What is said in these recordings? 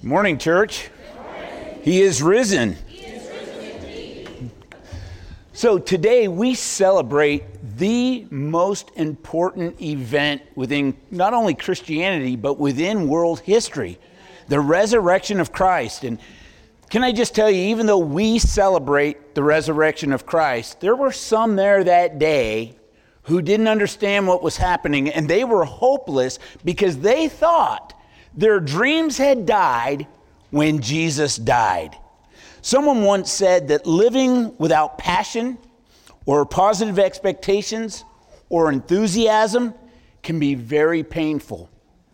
Morning, church. He is risen. So today we celebrate the most important event within not only Christianity, but within world history, the resurrection of Christ. And can I just tell you, even though we celebrate the resurrection of Christ, there were some there that day who didn't understand what was happening, and they were hopeless because they thought their dreams had died when Jesus died. Someone once said that living without passion or positive expectations or enthusiasm can be very painful.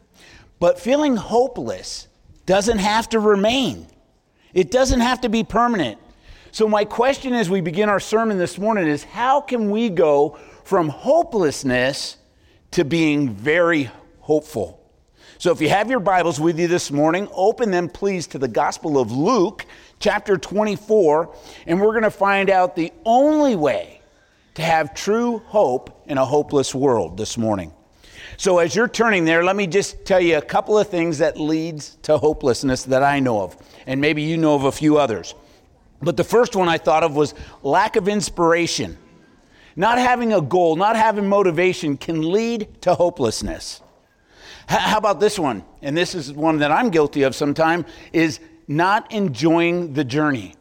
But feeling hopeless doesn't have to remain. It doesn't have to be permanent. So my question as we begin our sermon this morning is, how can we go from hopelessness to being very hopeful? So if you have your Bibles with you this morning, open them please to the Gospel of Luke, chapter 24, and we're going to find out the only way to have true hope in a hopeless world this morning. So as you're turning there, let me just tell you a couple of things that leads to hopelessness that I know of, and maybe you know of a few others. But the first one I thought of was lack of inspiration. Not having a goal, not having motivation can lead to hopelessness. How about this one? And this is one that I'm guilty of sometimes, is not enjoying the journey.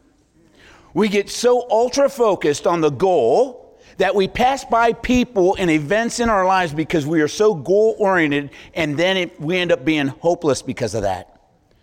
We get so ultra focused on the goal that we pass by people and events in our lives because we are so goal oriented, and then we end up being hopeless because of that.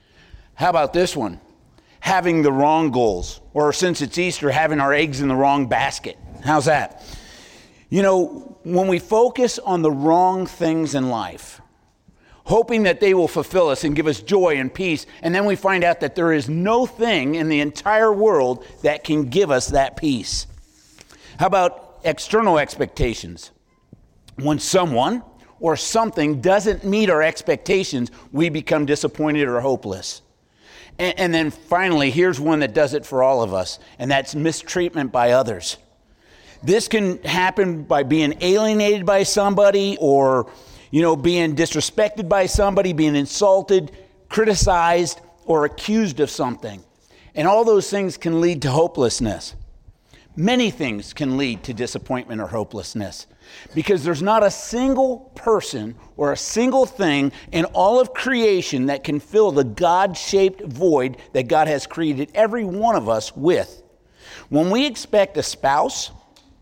How about this one? Having the wrong goals, or since it's Easter, having our eggs in the wrong basket. How's that? You know, when we focus on the wrong things in life, hoping that they will fulfill us and give us joy and peace, and then we find out that there is no thing in the entire world that can give us that peace. How about external expectations? When someone or something doesn't meet our expectations, we become disappointed or hopeless. And then finally, here's one that does it for all of us, and that's mistreatment by others. This can happen by being alienated by somebody, or being disrespected by somebody, being insulted, criticized, or accused of something. And all those things can lead to hopelessness. Many things can lead to disappointment or hopelessness, because there's not a single person or a single thing in all of creation that can fill the God-shaped void that God has created every one of us with. When we expect a spouse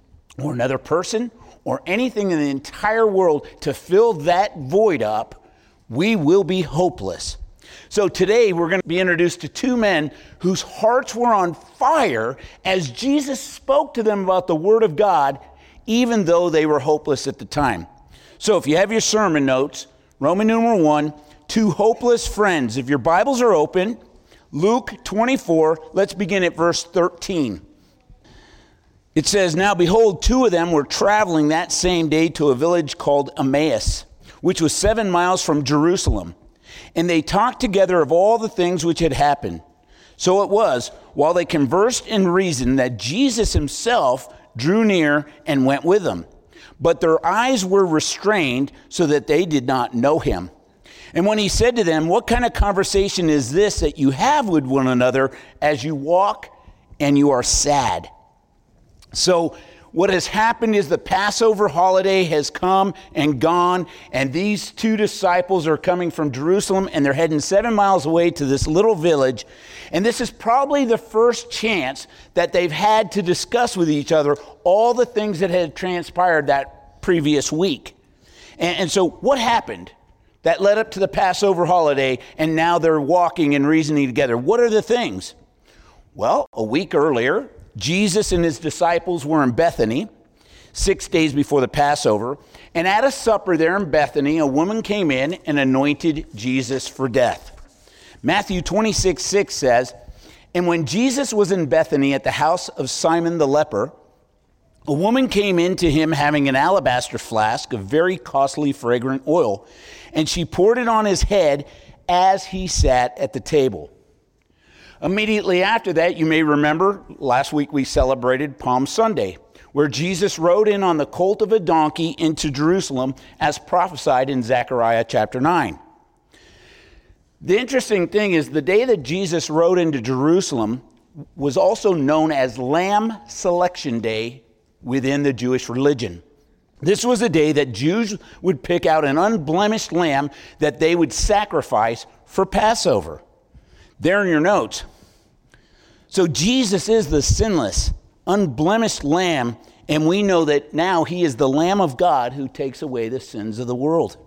or another person or anything in the entire world to fill that void up, we will be hopeless. So today we're going to be introduced to two men whose hearts were on fire as Jesus spoke to them about the Word of God, even though they were hopeless at the time. So if you have your sermon notes, Roman numeral 1, two hopeless friends. If your Bibles are open, Luke 24, let's begin at verse 13. It says, "Now behold, two of them were traveling that same day to a village called Emmaus, which was 7 miles from Jerusalem. And they talked together of all the things which had happened. So it was, while they conversed and reasoned, that Jesus himself drew near and went with them. But their eyes were restrained so that they did not know him. And when he said to them, 'What kind of conversation is this that you have with one another as you walk and you are sad?'" So what has happened is the Passover holiday has come and gone, and these two disciples are coming from Jerusalem, and they're heading 7 miles away to this little village. And this is probably the first chance that they've had to discuss with each other all the things that had transpired that previous week. And so what happened that led up to the Passover holiday, and now they're walking and reasoning together? What are the things? Well, a week earlier, Jesus and his disciples were in Bethany 6 days before the Passover, and at a supper there in Bethany, a woman came in and anointed Jesus for death. Matthew 26:6 says, "And when Jesus was in Bethany at the house of Simon the leper, a woman came in to him having an alabaster flask of very costly fragrant oil, and she poured it on his head as he sat at the table." Immediately after that, you may remember, last week we celebrated Palm Sunday, where Jesus rode in on the colt of a donkey into Jerusalem as prophesied in Zechariah chapter 9. The interesting thing is the day that Jesus rode into Jerusalem was also known as Lamb Selection Day within the Jewish religion. This was a day that Jews would pick out an unblemished lamb that they would sacrifice for Passover. There in your notes. So Jesus is the sinless, unblemished lamb, and we know that now he is the Lamb of God who takes away the sins of the world.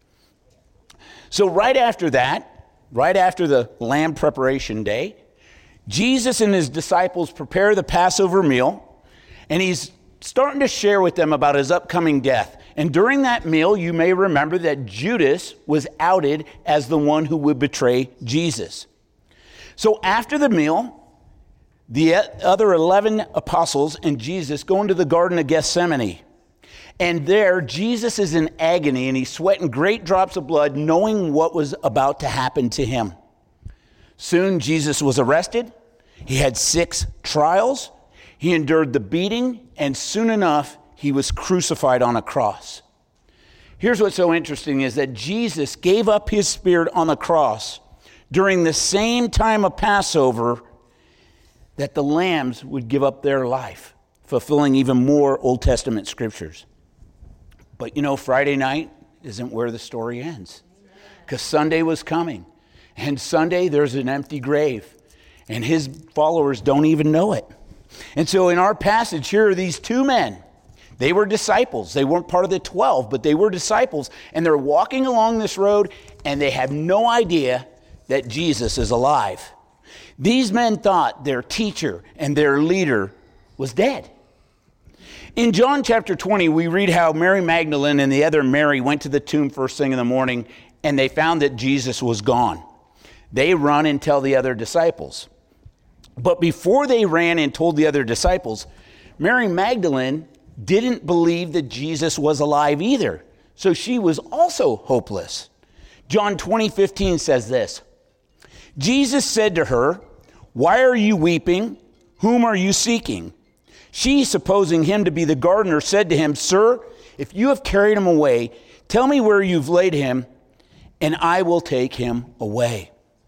So right after that, right after the lamb preparation day, Jesus and his disciples prepare the Passover meal, and he's starting to share with them about his upcoming death. And during that meal, you may remember that Judas was outed as the one who would betray Jesus. So after the meal, the other 11 apostles and Jesus go into the Garden of Gethsemane. And there, Jesus is in agony, and he's sweating great drops of blood, knowing what was about to happen to him. Soon, Jesus was arrested. He had 6 trials. He endured the beating, and soon enough, he was crucified on a cross. Here's what's so interesting is that Jesus gave up his spirit on the cross during the same time of Passover that the lambs would give up their life, fulfilling even more Old Testament scriptures. But you know, Friday night isn't where the story ends, because Sunday was coming. And Sunday, there's an empty grave, and his followers don't even know it. And so in our passage, here are these 2 men. They were disciples. They weren't part of the 12, but they were disciples. And they're walking along this road, and they have no idea that Jesus is alive. These men thought their teacher and their leader was dead. In John chapter 20, we read how Mary Magdalene and the other Mary went to the tomb first thing in the morning, and they found that Jesus was gone. They run and tell the other disciples. But before they ran and told the other disciples, Mary Magdalene didn't believe that Jesus was alive either. So she was also hopeless. John 20:15 says this. Jesus said to her, "Why are you weeping? Whom are you seeking?" She, supposing him to be the gardener, said to him, "Sir, if you have carried him away, tell me where you've laid him, and I will take him away."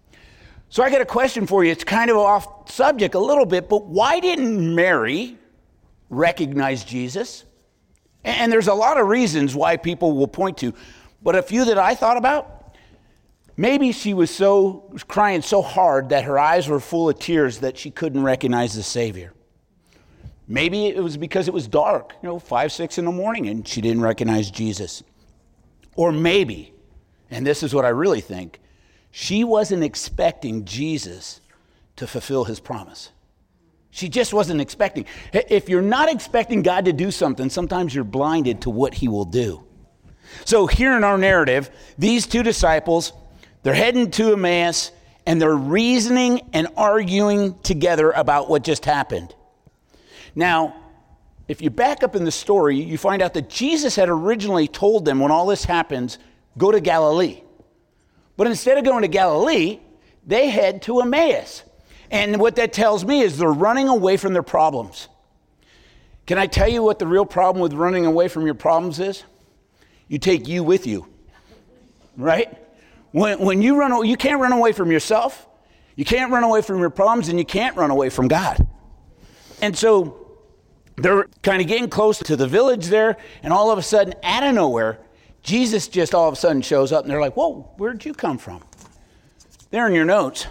So I got a question for you. It's kind of off subject a little bit, but why didn't Mary recognize Jesus? And there's a lot of reasons why people will point to, but a few that I thought about. Maybe she was crying so hard that her eyes were full of tears that she couldn't recognize the Savior. Maybe it was because it was dark, 5, 6 in the morning, and she didn't recognize Jesus. Or maybe, and this is what I really think, she wasn't expecting Jesus to fulfill his promise. She just wasn't expecting. If you're not expecting God to do something, sometimes you're blinded to what he will do. So here in our narrative, these 2 disciples, they're heading to Emmaus, and they're reasoning and arguing together about what just happened. Now, if you back up in the story, you find out that Jesus had originally told them when all this happens, go to Galilee. But instead of going to Galilee, they head to Emmaus. And what that tells me is they're running away from their problems. Can I tell you what the real problem with running away from your problems is? You take you with you, right? When you run away, you can't run away from yourself. You can't run away from your problems, and you can't run away from God. And so they're kind of getting close to the village there, and all of a sudden, out of nowhere, Jesus just all of a sudden shows up, and they're like, whoa, where'd you come from? There in your notes.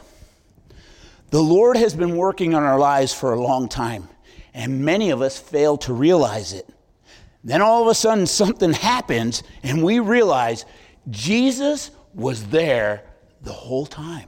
The Lord has been working on our lives for a long time, and many of us fail to realize it. Then all of a sudden, something happens, and we realize Jesus was there the whole time.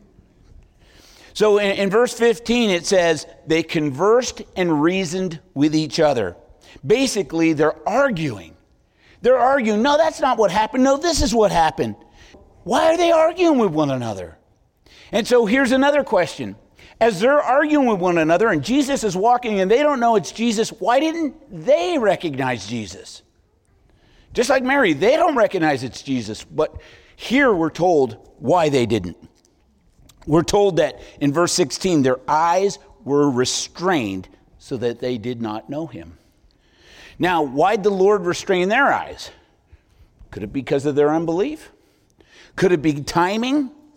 So in verse 15, it says, they conversed and reasoned with each other. Basically, they're arguing. They're arguing, no, that's not what happened. No, this is what happened. Why are they arguing with one another? And so here's another question. As they're arguing with one another and Jesus is walking and they don't know it's Jesus, why didn't they recognize Jesus? Just like Mary, they don't recognize it's Jesus. But here we're told why they didn't. We're told that in verse 16, their eyes were restrained so that they did not know him. Now, why'd the Lord restrain their eyes? Could it be because of their unbelief? Could it be timing?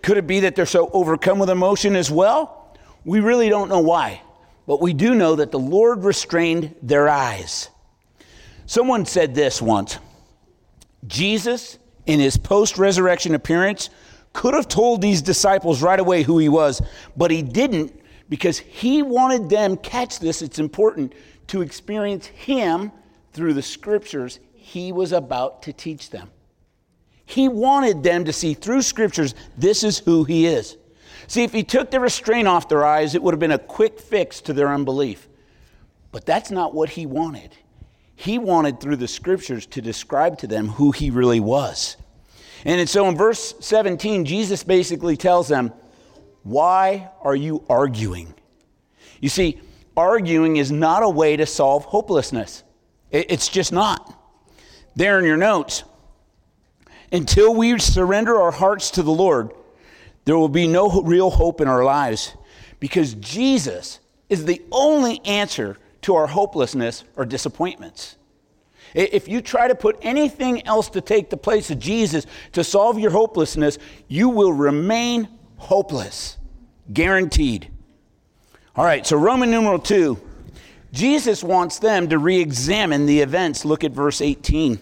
Could it be that they're so overcome with emotion as well? We really don't know why, but we do know that the Lord restrained their eyes. Someone said this once: Jesus, in his post-resurrection appearance, could have told these disciples right away who he was, but he didn't, because he wanted them, catch this, it's important, to experience him through the scriptures he was about to teach them. He wanted them to see through scriptures, this is who he is. See, if he took the restraint off their eyes, it would have been a quick fix to their unbelief. But that's not what he wanted. He wanted through the scriptures to describe to them who he really was. And so in verse 17, Jesus basically tells them, why are you arguing? You see, arguing is not a way to solve hopelessness. It's just not. There in your notes, until we surrender our hearts to the Lord, there will be no real hope in our lives, because Jesus is the only answer to our hopelessness or disappointments. If you try to put anything else to take the place of Jesus to solve your hopelessness, you will remain hopeless. Guaranteed. All right, so Roman numeral 2. Jesus wants them to re-examine the events. Look at verse 18.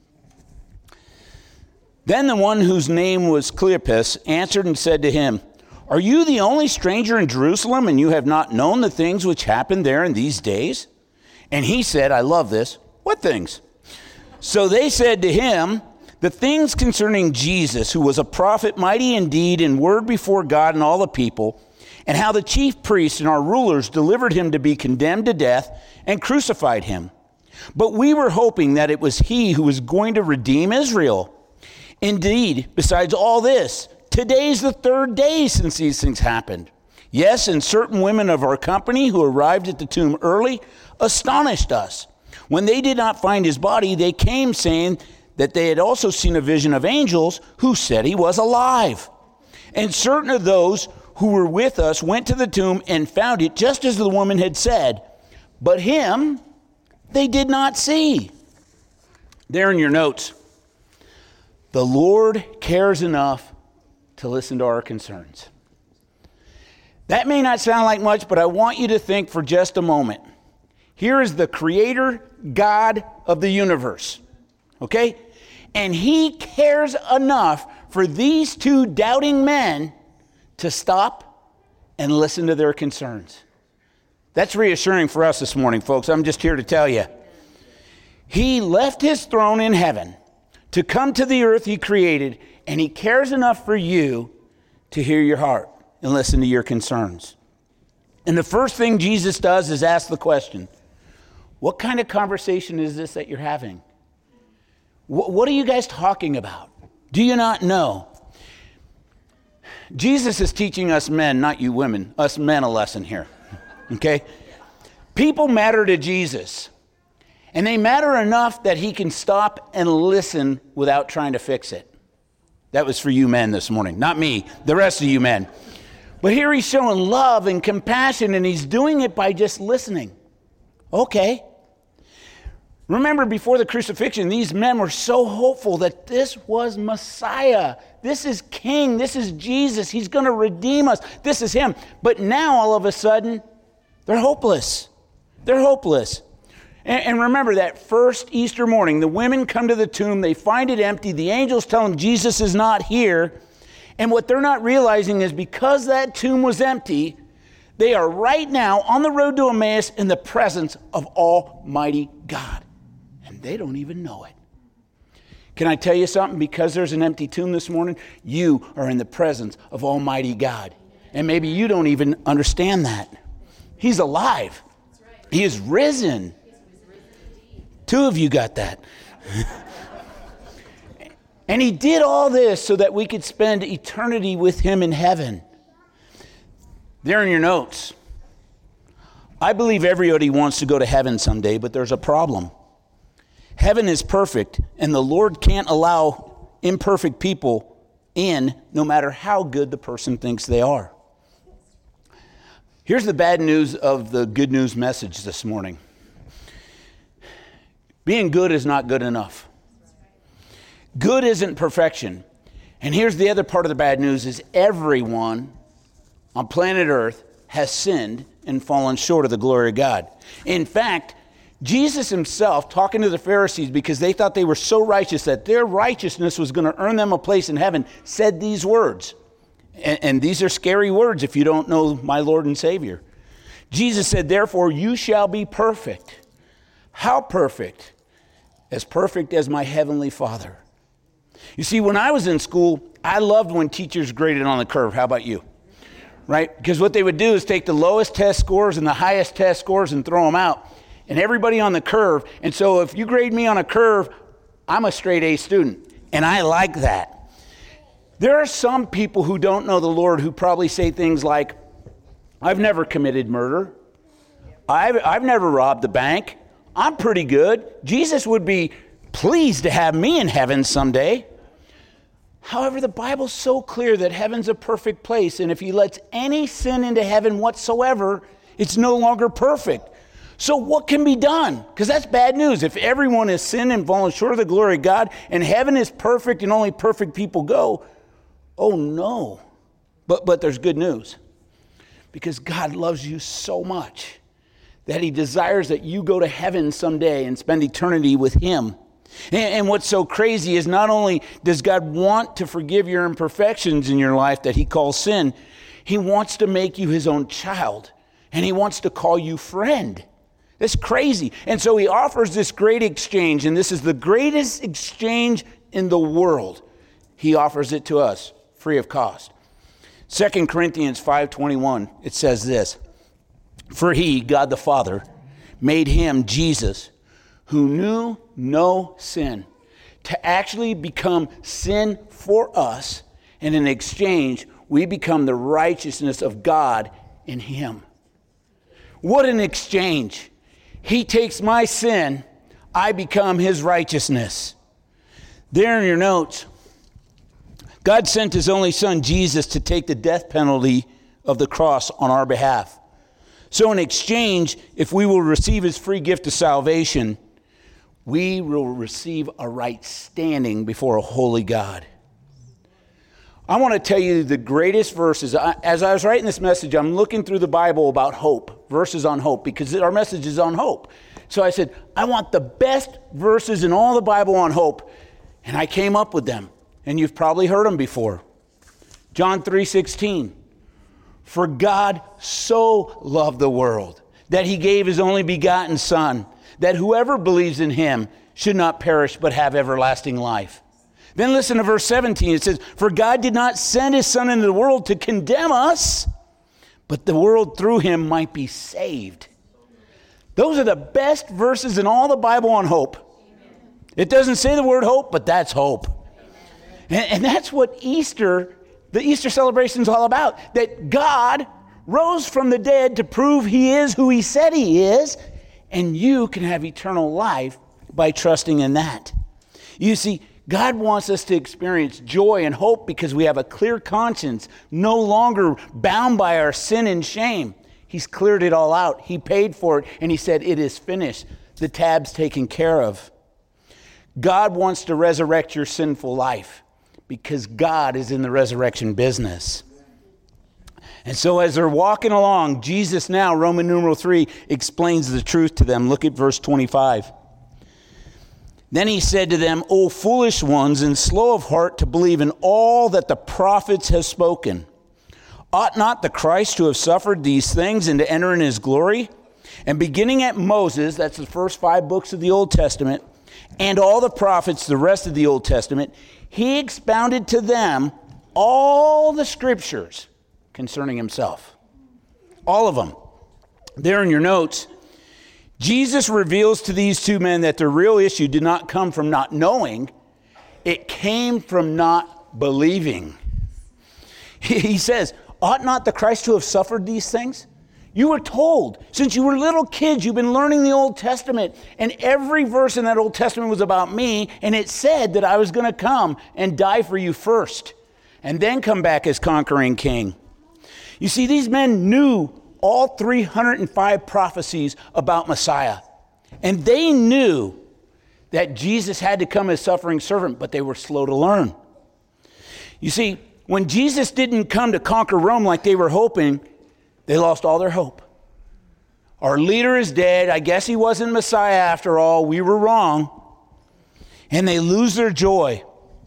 Then the one whose name was Cleopas answered and said to him, are you the only stranger in Jerusalem, and you have not known the things which happened there in these days? And he said, I love this, what things? So they said to him, the things concerning Jesus, who was a prophet, mighty in deed and word before God and all the people, and how the chief priests and our rulers delivered him to be condemned to death and crucified him. But we were hoping that it was he who was going to redeem Israel. Indeed, besides all this, today's the third day since these things happened. Yes, and certain women of our company who arrived at the tomb early astonished us. When they did not find his body, they came saying that they had also seen a vision of angels who said he was alive. And certain of those who were with us went to the tomb and found it just as the woman had said, but him they did not see. There in your notes, the Lord cares enough to listen to our concerns. That may not sound like much, but I want you to think for just a moment. Here is the creator God of the universe, okay? And he cares enough for these two doubting men to stop and listen to their concerns. That's reassuring for us this morning, folks. I'm just here to tell you. He left his throne in heaven to come to the earth he created, and he cares enough for you to hear your heart and listen to your concerns. And the first thing Jesus does is ask the question, what kind of conversation is this that you're having? What are you guys talking about? Do you not know? Jesus is teaching us men, not you women, us men a lesson here, okay? People matter to Jesus, and they matter enough that he can stop and listen without trying to fix it. That was for you men this morning, not me, the rest of you men. But here he's showing love and compassion, and he's doing it by just listening. Okay. Remember, before the crucifixion, these men were so hopeful that this was Messiah. This is King. This is Jesus. He's going to redeem us. This is him. But now, all of a sudden, they're hopeless. They're hopeless. And remember that first Easter morning, the women come to the tomb. They find it empty. The angels tell them Jesus is not here. And what they're not realizing is because that tomb was empty, they are right now on the road to Emmaus in the presence of Almighty God. And they don't even know it. Can I tell you something? Because there's an empty tomb this morning, you are in the presence of Almighty God. And maybe you don't even understand that. He's alive. He is risen. Two of you got that. And he did all this so that we could spend eternity with him in heaven. There in your notes. I believe everybody wants to go to heaven someday, but there's a problem. Heaven is perfect, and the Lord can't allow imperfect people in, no matter how good the person thinks they are. Here's the bad news of the good news message this morning. Being good is not good enough. Good isn't perfection. And here's the other part of the bad news is everyone on planet Earth has sinned and fallen short of the glory of God. In fact, Jesus himself, talking to the Pharisees because they thought they were so righteous that their righteousness was going to earn them a place in heaven, said these words. And these are scary words if you don't know my Lord and Savior. Jesus said, therefore, you shall be perfect. How perfect? As perfect as my heavenly Father. You see, when I was in school, I loved when teachers graded on the curve. How about you? Right? Because what they would do is take the lowest test scores and the highest test scores and throw them out. And everybody on the curve. And so if you grade me on a curve, I'm a straight A student. And I like that. There are some people who don't know the Lord who probably say things like, I've never committed murder. I've never robbed the bank. I'm pretty good. Jesus would be pleased to have me in heaven someday. However, the Bible's so clear that heaven's a perfect place, and if he lets any sin into heaven whatsoever, it's no longer perfect. So what can be done? Because that's bad news. If everyone has sinned and fallen short of the glory of God, and heaven is perfect and only perfect people go, oh no. But there's good news. Because God loves you so much that he desires that you go to heaven someday and spend eternity with him. And what's so crazy is not only does God want to forgive your imperfections in your life that he calls sin, he wants to make you his own child. And he wants to call you friend. That's crazy. And so he offers this great exchange, and this is the greatest exchange in the world. He offers it to us free of cost. 2 Corinthians 5:21, it says this, for he, God the Father, made him, Jesus, who knew no sin, to actually become sin for us, and in exchange, we become the righteousness of God in him. What an exchange. He takes my sin, I become his righteousness. There in your notes, God sent his only son, Jesus, to take the death penalty of the cross on our behalf. So in exchange, if we will receive his free gift of salvation, we will receive a right standing before a holy God. I want to tell you the greatest verses. As I was writing this message, I'm looking through the Bible about hope, verses on hope, because our message is on hope. So I said, I want the best verses in all the Bible on hope, and I came up with them, and you've probably heard them before. John 3:16, for God so loved the world that he gave his only begotten Son, that whoever believes in him should not perish but have everlasting life. Then listen to verse 17. It says, for God did not send his Son into the world to condemn us, but the world through him might be saved. Those are the best verses in all the Bible on hope. It doesn't say the word hope, but that's hope. And that's what the Easter celebration is all about. That God rose from the dead to prove he is who he said he is, and you can have eternal life by trusting in that. You see, God wants us to experience joy and hope because we have a clear conscience, no longer bound by our sin and shame. He's cleared it all out. He paid for it, and he said, it is finished. The tab's taken care of. God wants to resurrect your sinful life because God is in the resurrection business. And so as they're walking along, Jesus now, Roman numeral 3, explains the truth to them. Look at verse 25. Then he said to them, O foolish ones and slow of heart to believe in all that the prophets have spoken. Ought not the Christ to have suffered these things and to enter in his glory? And beginning at Moses, that's the first 5 books of the Old Testament, and all the prophets, the rest of the Old Testament, he expounded to them all the scriptures concerning himself. All of them. There in your notes, Jesus reveals to these two men that the real issue did not come from not knowing, it came from not believing. He says, ought not the Christ to have suffered these things? You were told, since you were little kids, you've been learning the Old Testament, and every verse in that Old Testament was about me, and it said that I was going to come and die for you first, and then come back as conquering king. You see, these men knew all 305 prophecies about Messiah. And they knew that Jesus had to come as suffering servant, but they were slow to learn. You see, when Jesus didn't come to conquer Rome like they were hoping, they lost all their hope. Our leader is dead. I guess he wasn't Messiah after all. We were wrong. And they lose their joy.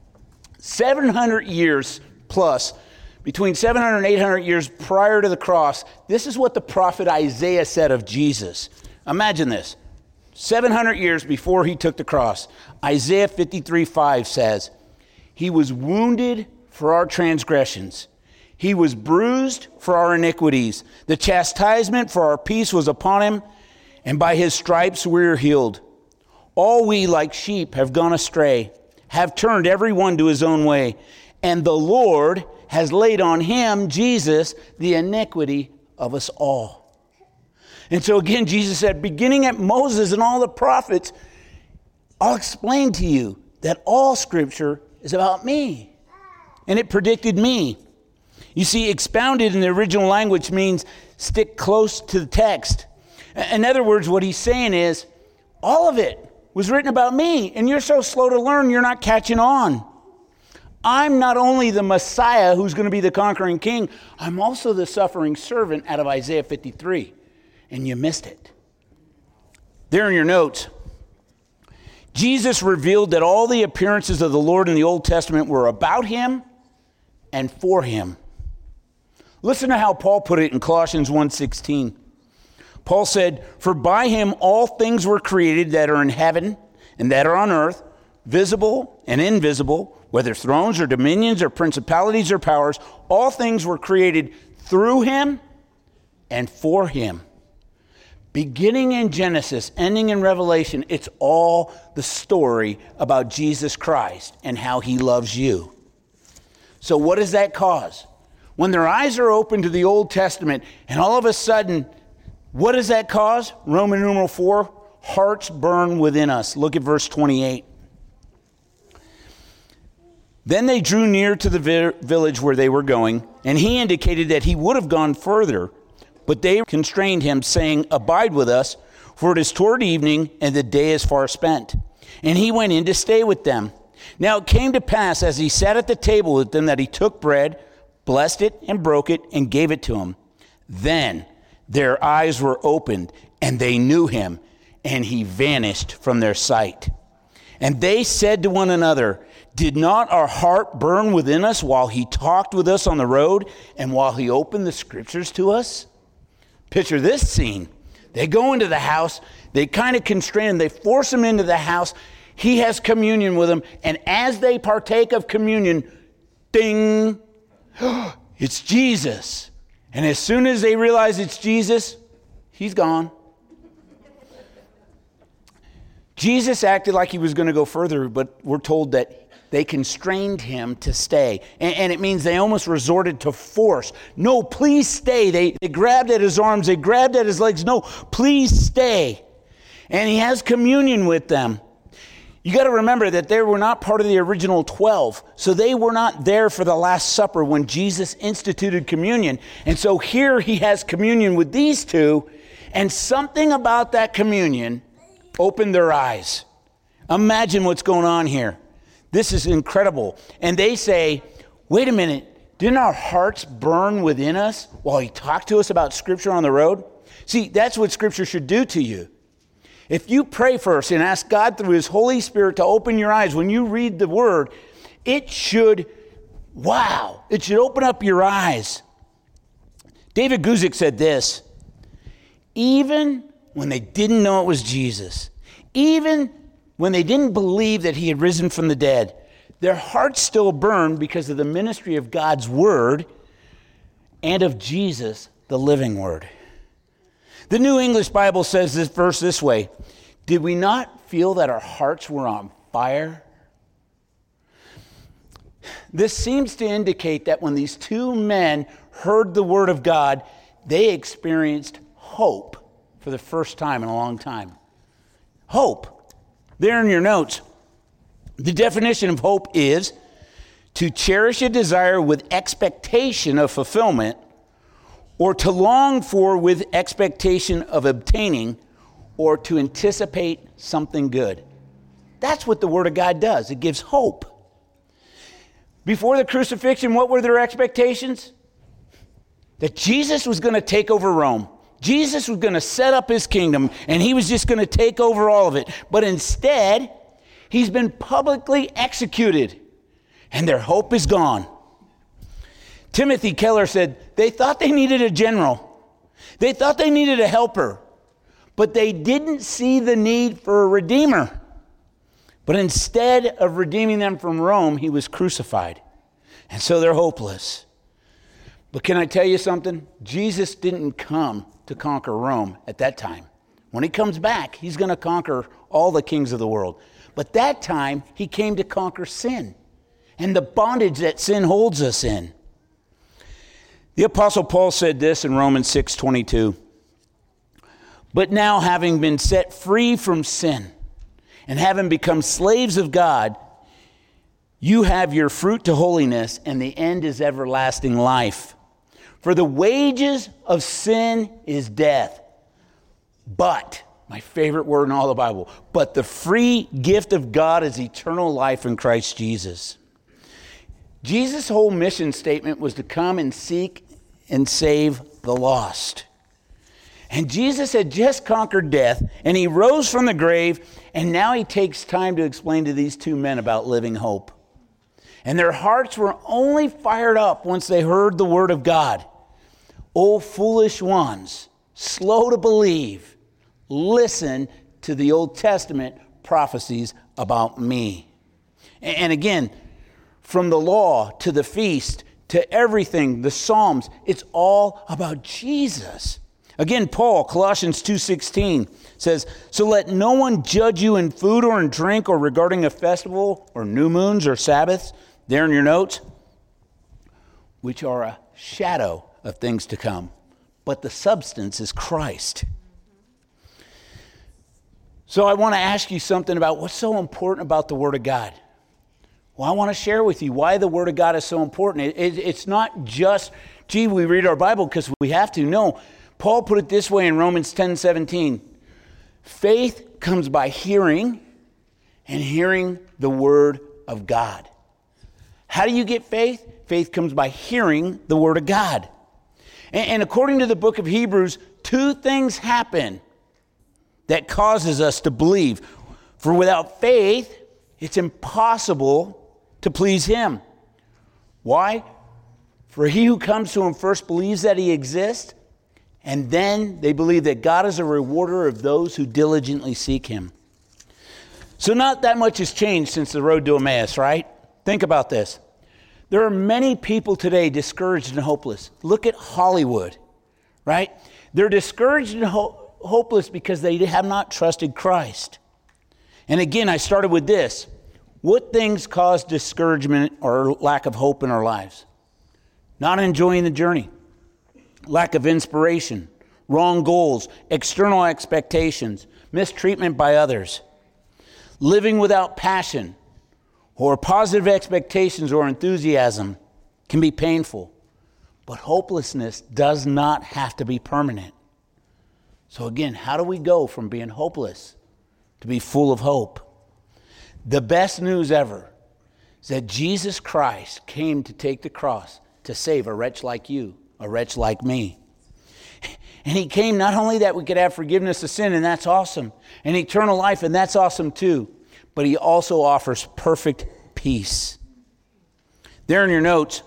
700 years plus, between 700 and 800 years prior to the cross, this is what the prophet Isaiah said of Jesus. Imagine this. 700 years before he took the cross, Isaiah 53:5 says, "He was wounded for our transgressions. He was bruised for our iniquities. The chastisement for our peace was upon him, and by his stripes we are healed. All we like sheep have gone astray, have turned every one to his own way, and the Lord has laid on him," Jesus, "the iniquity of us all." And so again, Jesus said, beginning at Moses and all the prophets, I'll explain to you that all Scripture is about me. And it predicted me. You see, expounded in the original language means stick close to the text. In other words, what he's saying is, all of it was written about me, and you're so slow to learn, you're not catching on. I'm not only the Messiah who's going to be the conquering king, I'm also the suffering servant out of Isaiah 53, and you missed it. There in your notes, Jesus revealed that all the appearances of the Lord in the Old Testament were about him and for him. Listen to how Paul put it in Colossians 1:16. Paul said, "For by him all things were created that are in heaven and that are on earth, visible and invisible, whether thrones or dominions or principalities or powers, all things were created through him and for him." Beginning in Genesis, ending in Revelation, it's all the story about Jesus Christ and how he loves you. So what does that cause? When their eyes are open to the Old Testament, and all of a sudden, what does that cause? Roman numeral 4, hearts burn within us. Look at verse 28. Then they drew near to the village where they were going, and he indicated that he would have gone further, but they constrained him, saying, "Abide with us, for it is toward evening, and the day is far spent." And he went in to stay with them. Now it came to pass, as he sat at the table with them, that he took bread, blessed it, and broke it, and gave it to him. Then their eyes were opened, and they knew him, and he vanished from their sight. And they said to one another, "Did not our heart burn within us while he talked with us on the road, and while he opened the Scriptures to us?" Picture this scene. They go into the house, they kind of constrain him, they force him into the house. He has communion with them, and as they partake of communion, ding, it's Jesus. And as soon as they realize it's Jesus, he's gone. Jesus acted like he was going to go further, but we're told that they constrained him to stay. And it means they almost resorted to force. "No, please stay." They grabbed at his arms. They grabbed at his legs. "No, please stay." And he has communion with them. You got to remember that they were not part of the original 12. So they were not there for the Last Supper when Jesus instituted communion. And so here he has communion with these two. And something about that communion opened their eyes. Imagine what's going on here. This is incredible. And they say, "Wait a minute, didn't our hearts burn within us while he talked to us about Scripture on the road?" See, that's what Scripture should do to you. If you pray first and ask God through his Holy Spirit to open your eyes when you read the Word, it should open up your eyes. David Guzik said this, "Even when they didn't know it was Jesus, even when they didn't believe that he had risen from the dead, their hearts still burned because of the ministry of God's Word and of Jesus, the living Word." The New English Bible says this verse this way, "Did we not feel that our hearts were on fire?" This seems to indicate that when these two men heard the Word of God, they experienced hope for the first time in a long time. Hope. There in your notes, the definition of hope is to cherish a desire with expectation of fulfillment, or to long for with expectation of obtaining, or to anticipate something good. That's what the Word of God does. It gives hope. Before the crucifixion, what were their expectations? That Jesus was going to take over Rome. Jesus was going to set up his kingdom, and he was just going to take over all of it. But instead, he's been publicly executed, and their hope is gone. Timothy Keller said, they thought they needed a general. They thought they needed a helper, but they didn't see the need for a redeemer. But instead of redeeming them from Rome, he was crucified. And so they're hopeless. But can I tell you something? Jesus didn't come to conquer Rome at that time. When he comes back, he's going to conquer all the kings of the world. But that time, he came to conquer sin and the bondage that sin holds us in. The Apostle Paul said this in Romans 6:22. But now, having been set free from sin and having become slaves of God, you have your fruit to holiness, and the end is everlasting life. For the wages of sin is death. But, my favorite word in all the Bible, but the free gift of God is eternal life in Christ Jesus. Jesus' whole mission statement was to come and seek and save the lost. And Jesus had just conquered death, and he rose from the grave, and now he takes time to explain to these two men about living hope. And their hearts were only fired up once they heard the word of God. O foolish ones, slow to believe, listen to the Old Testament prophecies about me. And again, from the law to the feast to everything, the Psalms, it's all about Jesus. Again, Paul, Colossians 2:16 says, so let no one judge you in food or in drink or regarding a festival or new moons or Sabbaths, there in your notes, which are a shadow of things to come, but the substance is Christ. So I want to ask you something about what's so important about the Word of God. Well, I want to share with you why the Word of God is so important. It's not just, gee, we read our Bible because we have to. No, Paul put it this way in Romans 10:17. Faith comes by hearing, and hearing the Word of God. How do you get faith? Faith comes by hearing the Word of God. And according to the book of Hebrews, two things happen that causes us to believe. For without faith, it's impossible to please him. Why? For he who comes to him first believes that he exists, and then they believe that God is a rewarder of those who diligently seek him. So not that much has changed since the road to Emmaus, right? Think about this. There are many people today discouraged and hopeless. Look at Hollywood, right? They're discouraged and hopeless because they have not trusted Christ. And again, I started with this. What things cause discouragement or lack of hope in our lives? Not enjoying the journey, lack of inspiration, wrong goals, external expectations, mistreatment by others, living without passion, or positive expectations or enthusiasm can be painful. But hopelessness does not have to be permanent. So again, how do we go from being hopeless to be full of hope? The best news ever is that Jesus Christ came to take the cross to save a wretch like you, a wretch like me. And he came not only that we could have forgiveness of sin, and that's awesome, and eternal life, and that's awesome too, but he also offers perfect peace. There in your notes,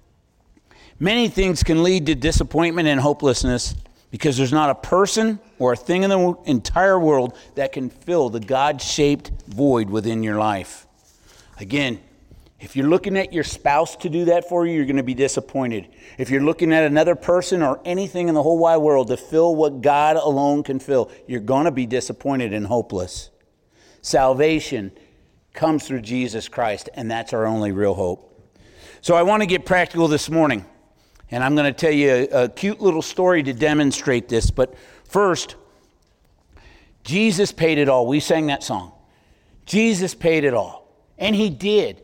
many things can lead to disappointment and hopelessness because there's not a person or a thing in the entire world that can fill the God-shaped void within your life. Again, if you're looking at your spouse to do that for you, you're going to be disappointed. If you're looking at another person or anything in the whole wide world to fill what God alone can fill, you're going to be disappointed and hopeless. Salvation comes through Jesus Christ, and that's our only real hope. So I want to get practical this morning, and I'm going to tell you a cute little story to demonstrate this. But first, Jesus paid it all. We sang that song. Jesus paid it all, and he did.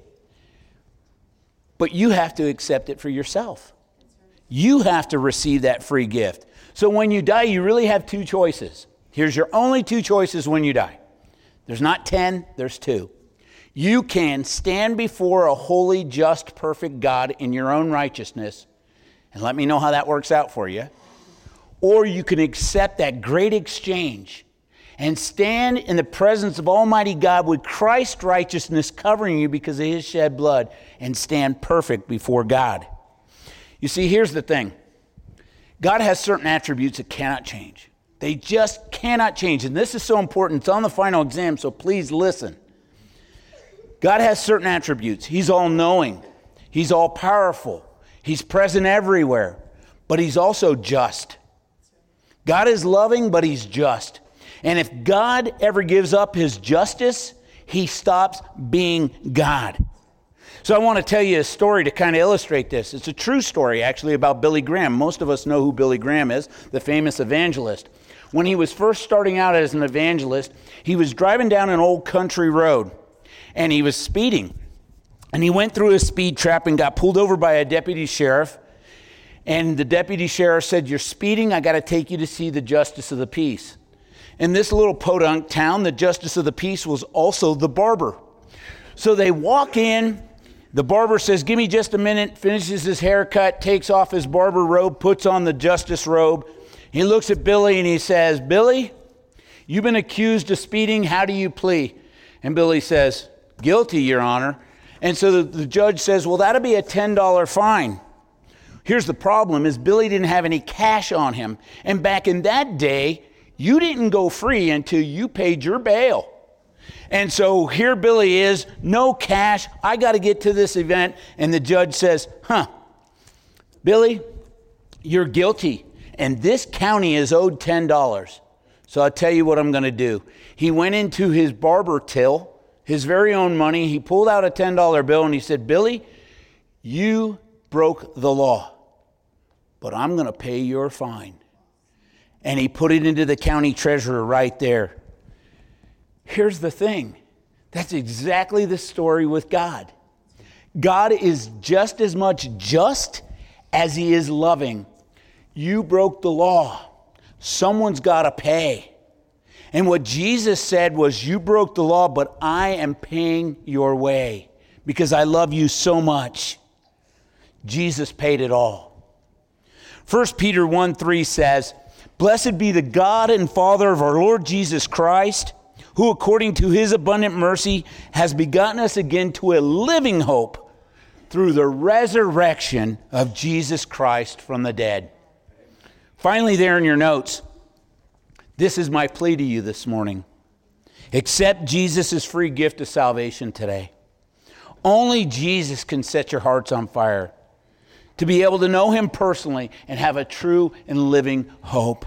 But you have to accept it for yourself. You have to receive that free gift. So when you die, you really have two choices. Here's your only two choices when you die. There's not 10, there's two. You can stand before a holy, just, perfect God in your own righteousness, and let me know how that works out for you. Or you can accept that great exchange and stand in the presence of Almighty God with Christ's righteousness covering you because of his shed blood, and stand perfect before God. You see, here's the thing. God has certain attributes that cannot change. They just cannot change. And this is so important. It's on the final exam, so please listen. God has certain attributes. He's all-knowing. He's all-powerful. He's present everywhere. But he's also just. God is loving, but he's just. And if God ever gives up his justice, he stops being God. So I want to tell you a story to kind of illustrate this. It's a true story, actually, about Billy Graham. Most of us know who Billy Graham is, the famous evangelist. When he was first starting out as an evangelist, he was driving down an old country road, and he was speeding. And he went through a speed trap and got pulled over by a deputy sheriff. And the deputy sheriff said, "You're speeding, I got to take you to see the justice of the peace." In this little podunk town, the justice of the peace was also the barber. So they walk in. The barber says, "Give me just a minute," finishes his haircut, takes off his barber robe, puts on the justice robe. He looks at Billy and he says, "Billy, you've been accused of speeding. How do you plea?" And Billy says, "Guilty, Your Honor." And so the judge says, "Well, that'll be a $10 fine." Here's the problem is Billy didn't have any cash on him. And back in that day, you didn't go free until you paid your bail. And so here Billy is, no cash. I got to get to this event. And the judge says, "Billy, you're guilty. And this county is owed $10. So I'll tell you what I'm going to do." He went into his barber till, his very own money. He pulled out a $10 bill and he said, "Billy, you broke the law, but I'm going to pay your fine." And he put it into the county treasurer right there. Here's the thing. That's exactly the story with God. God is just as much just as he is loving. You broke the law. Someone's got to pay. And what Jesus said was, you broke the law, but I am paying your way because I love you so much. Jesus paid it all. 1 Peter 1:3 says, "Blessed be the God and Father of our Lord Jesus Christ, who according to his abundant mercy has begotten us again to a living hope through the resurrection of Jesus Christ from the dead." Finally, there in your notes, this is my plea to you this morning. Accept Jesus' free gift of salvation today. Only Jesus can set your hearts on fire to be able to know him personally and have a true and living hope.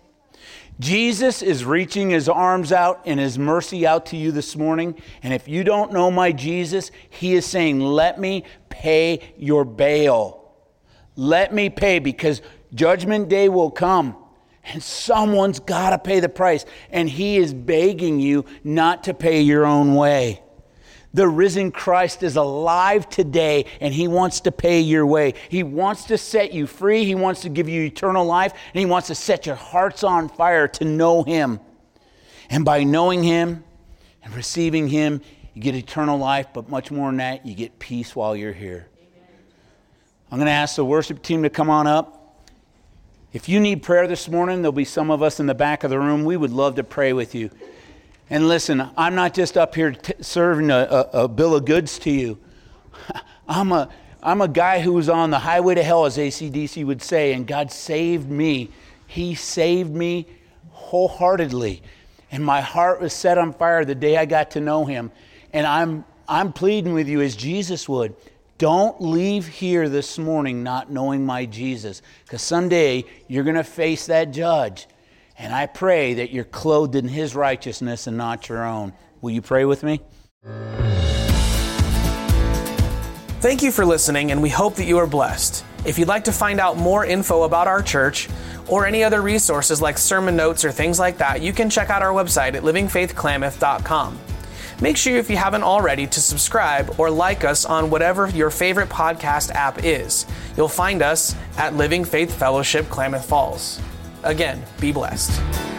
Jesus is reaching his arms out and his mercy out to you this morning. And if you don't know my Jesus, he is saying, let me pay your bail. Let me pay, because judgment day will come and someone's got to pay the price. And he is begging you not to pay your own way. The risen Christ is alive today, and he wants to pay your way. He wants to set you free. He wants to give you eternal life, and he wants to set your hearts on fire to know him. And by knowing him and receiving him, you get eternal life, but much more than that, you get peace while you're here. Amen. I'm going to ask the worship team to come on up. If you need prayer this morning, there'll be some of us in the back of the room. We would love to pray with you. And listen, I'm not just up here serving a bill of goods to you. I'm a guy who was on the highway to hell, as AC/DC would say, and God saved me. He saved me wholeheartedly. And my heart was set on fire the day I got to know him. And I'm pleading with you as Jesus would. Don't leave here this morning not knowing my Jesus, because someday you're going to face that judge. And I pray that you're clothed in his righteousness and not your own. Will you pray with me? Thank you for listening, and we hope that you are blessed. If you'd like to find out more info about our church or any other resources like sermon notes or things like that, you can check out our website at livingfaithklamath.com. Make sure, if you haven't already, to subscribe or like us on whatever your favorite podcast app is. You'll find us at Living Faith Fellowship Klamath Falls. Again, be blessed.